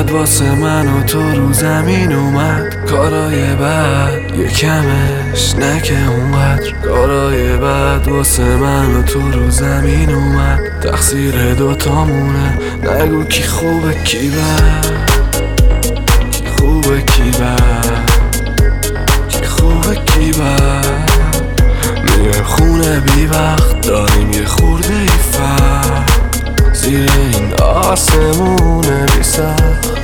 بعد واسه من و تو رو زمین اومد. کارای بعد یه کمش نکه اونقدر. کارای بعد واسه من و تو رو زمین اومد. تقصیر دوتامونه، نگو کی خوبه کی بد، کی خوبه کی بد، کی خوبه کی بد. میرم خونه بی وقت، داریم یه خورده ای فرق زیر این آسمونه بی سخت.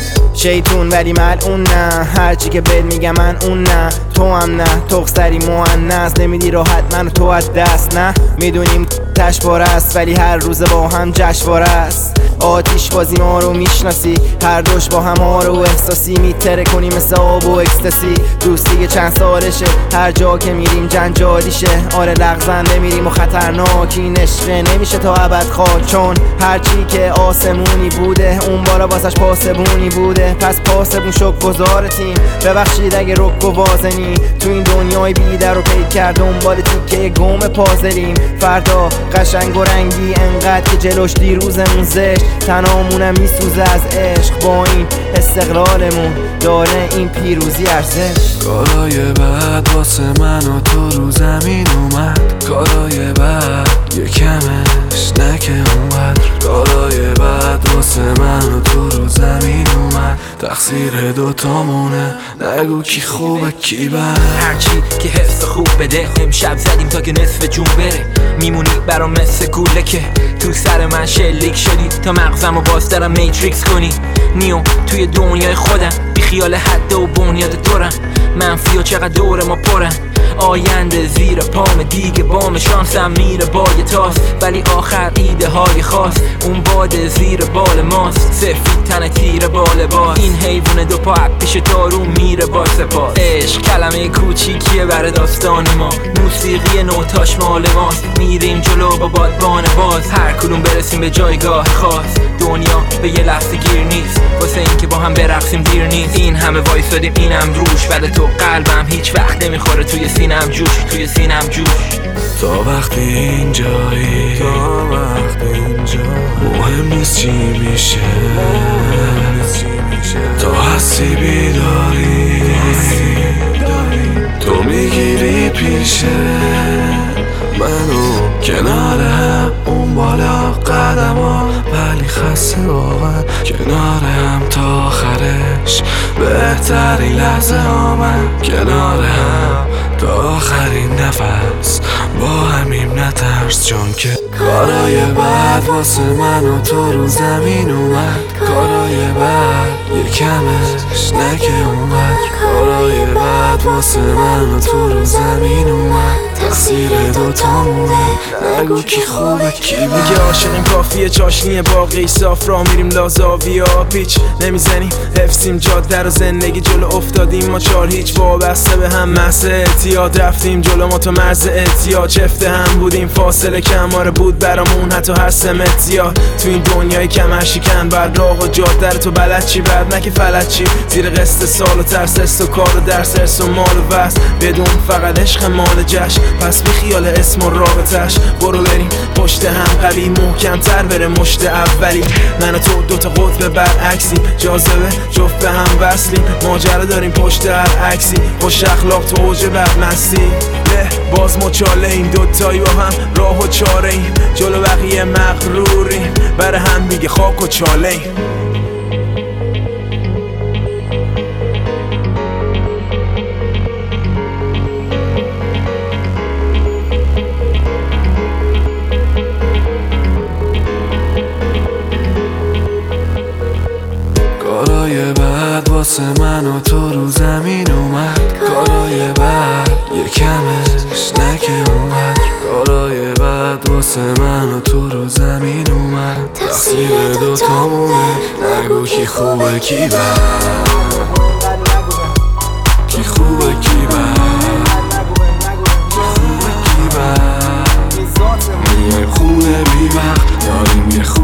شیطون ولی ملعون نه، هرچی که بهت میگم من اون نه. تو هم نه، تخصری مؤنث، نمیدی راحت منو تو از دست. نه میدونیم تشواره است ولی هر روز با هم جشنواره است. آتیش بازی ما رو میشناسی، هر دوش با هم ها رو احساسی میتره کنی مثل آب و اکستاسی. دوستی که چند سالشه، هر جا که میریم جنجالیشه. آره لغزنده میریم و خطرناک، این عشقه نمیشه تا ابد خاک. چون هرچی که آسمونی بوده اون بالا واسش پاسبونی بوده. پس پاسبون شک گذار تیم، ببخشید اگه رک و وازنی. تو این دنیای بی در و پید کرد دنبال تیکه گم پازلیم. فردا قشنگ و رنگی انقدر که جلوش دیروزمون زشت. تنامونم میسوزه از عشق، با این استقلالمون داره این پیروزی ارزش. کارای بعد واسه من و تو رو زمین اومد. کارای بعد یه کمش نکه اونقدر. کارای بعد واسه من و تو رو زمین اومد. تقصیر دوتامونه، نگو کی خوبه کی بد. هرچی که حس خوب بده، امشب زدیم تا که نصف جون بره. میمونی برام مثل گوله که تو سر من شلیک شدی، تا مغزمو باز دارم میتریکس کنی. نیو توی دنیای خودم، بی خیال حد و بنیاد دورم. منفی و چقدر دور ما پرن، آینده زیر پام دیگه بام شانسم میره با یه تاس. ولی آخر ایده های خاص، اون باد زیر بال ماست. سفید تن تیر بال باز، این حیوان دو پا پیش تارو میره با سپاس. عشق کلمه کوچیکیه بر داستان ما، موسیقی نوتاش مال ماست. میریم جلو با بادبان باز، هر کدوم برسیم به جایگاه خاص. دنیا به یه لحظه گیر نیست، واسه این که با هم برقصیم دیر نیست. این همه وایسادیم اینم روش، ولی تو قلبم هیچ وقت نمیخوره توی سینم جوش، توی سینم جوش. تا وقتی اینجایی، تا وقتی اینجا مهم نیست چی میشه. تا هستی بیداری، تو میگیری پیشه منو کنار هم، اون بالا قدم ها ولی خسته واقعا. کنار هم تا آخرش بهترین لحظه ها، من کنار هم تا آخرین نفس با همیم نترس. چون که کارای بعد واسه من و تو رو زمین اومد. کارای بعد یه کمش نکه اونقدر. کارای بعد واسه من و تو رو زمین اومد. تقصیر دوتامونه، نگو کی خوبه کی بد. میگه عاشقیم کافیه چاشنیه باقی صاف، راه میریم لازاویا پیچ نمیزنیم. حفظیم جاده رو زندگی جلو افتادیم ما چار هیچ، وابسته به هم محض اعتیاد. رفتیم جلو ما تو مرز اعتیاد، چفته هم بودیم فاصله کماره بود برامون حتی هر سمتیاد. تو این دنیای کمر شکن بعد راه و جاده رو تو بلد چی بعد نکه فلت چی. زیر قسط سال و ترس است و کار و درس ارس و مال و بس، بدون فقط عشق مال جشن. پس بی خیال اسم و رابطش، برو بریم پشت هم قوی محکم تر بره مشت اولی. من و تو دوتا قطب برعکسی، جاذبه جفت به هم وصلیم. ماجرا داریم پشت هر عکسی، خوش اخلاق تو اوج بدمستی. باز ما چاله این دوتایی با هم راه و چاره ایم. جلو بقیه مغروریم، بر هم دیگه خاک و چاله ایم. کارای بعد واسه من و تو رو زمین اومد. کارای بعد یه کمش نکه اونقدر. کارای بعد واسه من و تو رو زمین اومد. تقصیر دوتامونه، نگو کی خوبه کی بد، کی خوبه کی بد، کی خوبه کی بد. میایم خونه بی وقت، داریم یه